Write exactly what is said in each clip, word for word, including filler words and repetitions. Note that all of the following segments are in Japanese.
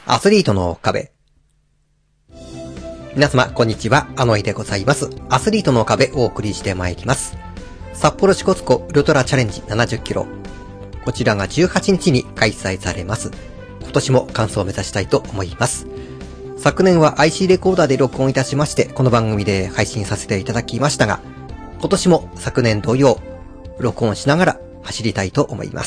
アスリートの壁。皆様こんにちは、あのいでございます。アスリートの壁をお送りしてまいります。札幌支笏湖ウルトラチャレンジななじゅっキロ、こちらがじゅうはちにちに開催されます。今年も完走を目指したいと思います。昨年は アイシー レコーダーで録音いたしまして、この番組で配信させていただきましたが、今年も昨年同様録音しながら走りたいと思います。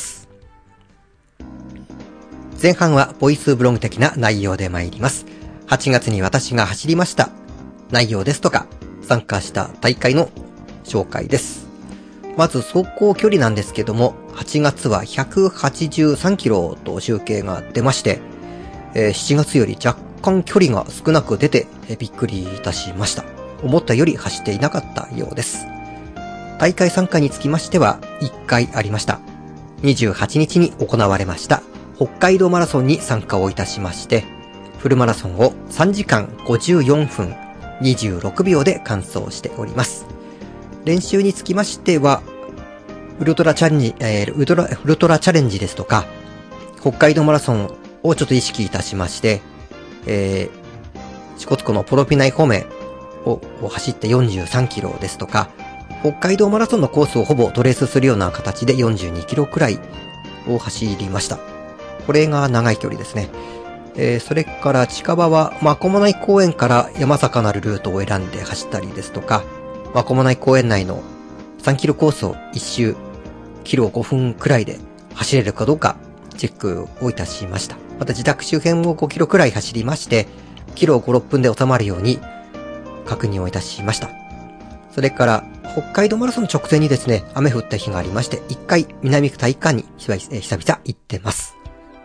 前半はボイスブログ的な内容で参ります。はちがつに私が走りました内容ですとか、参加した大会の紹介です。まず走行距離なんですけども、はちがつはひゃくはちじゅうさんキロと集計が出まして、えー、しちがつより若干距離が少なく出て、えー、びっくりいたしました。思ったより走っていなかったようです。大会参加につきましてはいっかいありました。にじゅうはちにちに行われました北海道マラソンに参加をいたしまして、フルマラソンをさんじかんごじゅうよんぷんにじゅうろくびょうで完走しております。練習につきましては、ウルトラチャレンジ、えー、ウルトラ、ウルトラチャレンジですとか、北海道マラソンをちょっと意識いたしまして、えー、支笏湖のポロピナイ方面を走ってよんじゅうさんキロですとか、北海道マラソンのコースをほぼトレースするような形でよんじゅうにキロくらいを走りました。これが長い距離ですね。えー、それから近場は真駒内公園から山坂なるルートを選んで走ったりですとか、真駒内公園内のさんキロコースをいっ周キロごふんくらいで走れるかどうかチェックをいたしました。また自宅周辺をごキロくらい走りまして、キロご、ろっぷんで収まるように確認をいたしました。それから北海道マラソン直前にですね、雨降った日がありまして、一回南区体育館に久々行ってます。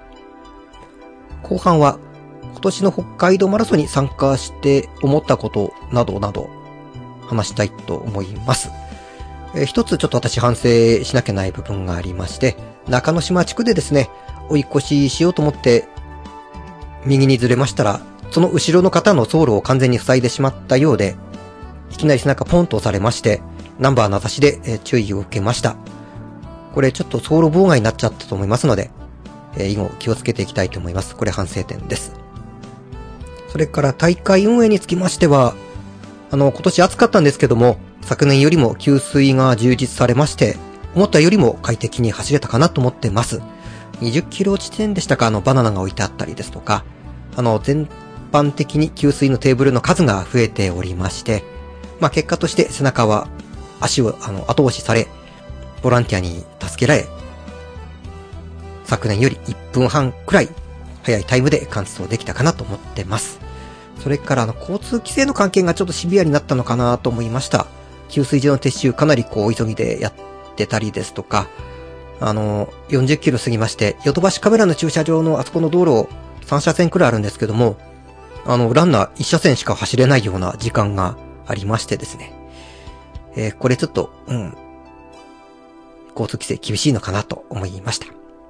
後半は今年の北海道マラソンに参加して思ったことなどなど話したいと思います。えー、一つちょっと私反省しなきゃない部分がありまして、中之島地区でですね、追い越ししようと思って右にずれましたら、その後ろの方の走路を完全に塞いでしまったようで、いきなり背中ポンと押されまして、ナンバー名指しで、えー、注意を受けました。これちょっと走路妨害になっちゃったと思いますので、えー、以後気をつけていきたいと思います。これ反省点です。それから大会運営につきましては、あの、今年暑かったんですけども、昨年よりも給水が充実されまして、思ったよりも快適に走れたかなと思ってます。にじゅっキロ地点でしたか、あの、バナナが置いてあったりですとか、あの、全般的に給水のテーブルの数が増えておりまして、まあ、結果として背中は足を、あの、後押しされ、ボランティアに助けられ、昨年よりいっぷんはんくらい早いタイムで完走できたかなと思ってます。それからあの交通規制の関係がちょっとシビアになったのかなと思いました。給水所の撤収かなりこう急ぎでやってたりですとか、あのよんじゅっキロ過ぎましてヨドバシカメラの駐車場のあそこの道路をさんしゃせんくらいあるんですけども、あのランナーいっしゃせんしか走れないような時間がありましてですね、えー、これちょっとうん交通規制厳しいのかなと思いました。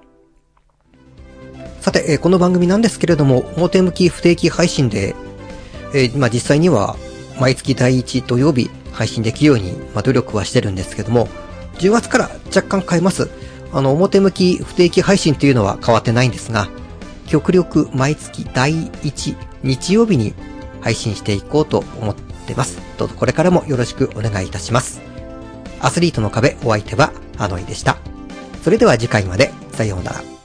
さて、えー、この番組なんですけれども、表向き不定期配信で、えー、まあ、実際には毎月だいいち土曜日配信できるように、まあ、努力はしてるんですけども、じゅうがつから若干変えます。あの、表向き不定期配信というのは変わってないんですが、極力毎月だいいち日曜日に配信していこうと思ってます。どうぞこれからもよろしくお願いいたします。アスリートの壁、お相手はあのいでした。それでは次回まで、さようなら。